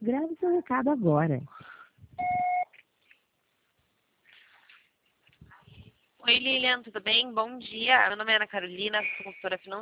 Grave seu recado agora. Oi, Lilian, tudo bem? Bom dia. Meu nome é Ana Carolina, sou consultora financeira.